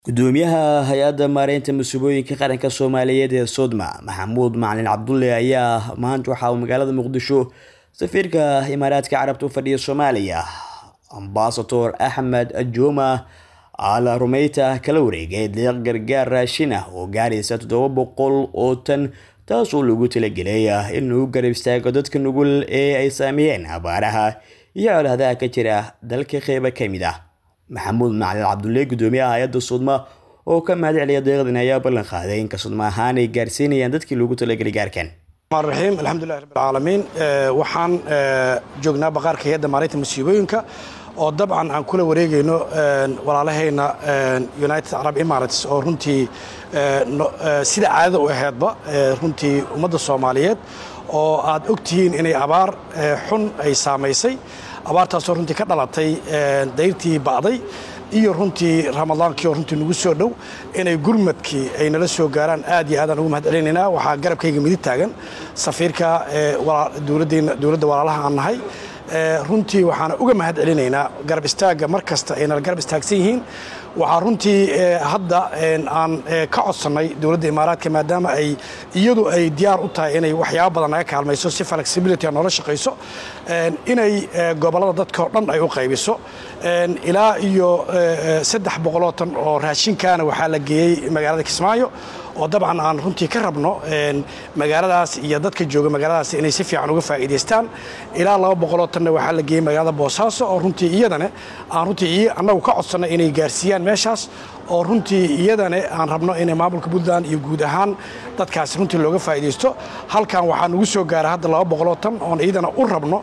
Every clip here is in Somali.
gudoomiyaha hay'adda maareynta masuuliyadda qaranka Soomaaliyeed ee Sodma Maxamuud Macalin Cabdulle ayaa maanta waxa uu magaalada Muqdisho safiirka Imaaraadka Carabta u fadhiya Soomaaliya Ambassador Ahmed Juma Al Rumayta kala wareegay deeq gargaar raashin ah oo gaaraysa 700 oo tan taasoo lagu talagalay in uu garab istaago dadka nugul ee ay saameeyeen abaaraha iyo colaadaha ka jira dalka qayb ka mid ah Maxamuud Macalin Cabdulle gudoomiyaha hay'adda Sodma oo ka mahadceliyay deeqdan ayaa ballan qaaday in Sodma ahaan ay gaarsiinayaan dadkii loogu talagalay gaarkan الرحيم الحمد لله رب العالمين waxaan joognaa baqaarka hay'adda maareynta masiibooyinka oo dabcan aan kula wareegayno walaalahayna United Arab Emirates oo runtii sida caadada u ahaydba runtii ummadda Soomaaliyeed oo aad ogtihiin inay abaar xun ay saameysay abaartaas oo runtii ka dhalatay dayrtii bacday iyo runtii ramadaankii oo runtii nagu soo dhow inay gurmadkii ay nala soo gaaraan aad iyo aad ugu mahadcelinaynaa waxaa garabkayga midid taagan safiirka dowladda walaalaha aan nahay runtii waxaan uga mahadcelinaynaa garab istaaga markasta ay nala garab istaagsan yihiin waxaa runtii hadda aan ka codsanay dowladda Imaaraadka maadaama ay iyadu ay diyaar u tahay inay waxyaabo badan naga kaalmayso si flexibility aan nolosha shaqayso inay gobolada dadka oo dhan ay u qaybiso ilaa iyo 300 tan oo raashinkaana waxaa la geeyay magaalada Kismaayo oo dabcan aan runtii ka rabno magaaladaas iyo dadka jooga magaaladaas inay si fiican uga faa'iideystaan ilaa 200 tan waxaa la geeyay magaalada Boosaaso oo runtii iyadana aan runtii anagu ka codsanay inay gaarsiiyaan meeshaas oo runtii iyadana aan rabno in maamulka Puntland iyo guud ahaan dadkaas runtii looga faa'iideysto halkan waxaan ugu soo gaaray hadda 200 tan oo iyadana u rabno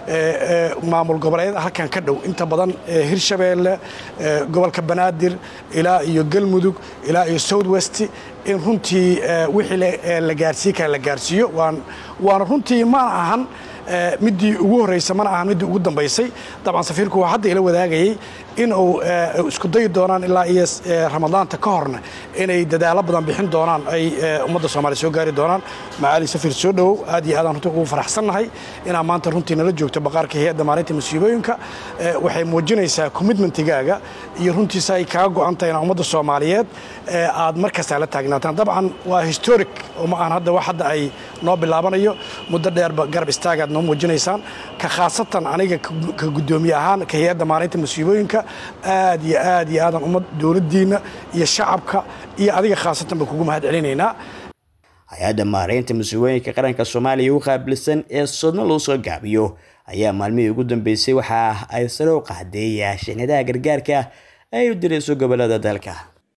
maamul goboleed halkan ka dhow inta badan Hirshabeelle gobolka Banaadir ilaa iyo Galmudug ilaa iyo South West in runtii wixii la gaarsiin la gaarsiiyo waan runtii ma ahan midii ugu horeysay mana ahan midii ugu dambeysay dabcan safiirku waa hadda ila wadaagayay in uu isku day doonaan ilaa iyo ramadaanta ka horna inay dadaalo badan bixin doonaan ay ummadda Soomaaliyeed soo gaari doonaan macaali safiir soo dhow aad iyo aad runtii ugu faraxsanahay in maanta runtii nala joogto baqaarka hay'adda maareynta masiibooyinka waxay muujinaysaa commitmentigaaga iyo runtii say kaaga go'antay in ummadda Soomaaliyeed aad markasta la taagnaataan dabcan waa historic oo ma aan hadda wax hadda ay noo bilaabanayo muddo dheer garab istaagaad noo muujinaysaan ka khaasatan aniga ka gudoomiye ahaan ka hay'adda maareynta masiibooyinka aad iyo aad ummad dawladdiina iyo shacabka iyo adiga khaasatan ba kugu mahadcelinaynaa hay'adda maareynta masiibooyinka qaranka Soomaaliya u qaabilsan ee Sodma loo soo gaabiyo ayaa maalmihii ugu dambeysay waxa ay sare u qaaday shaqada gargaarka ay u dirayso gobolada dalka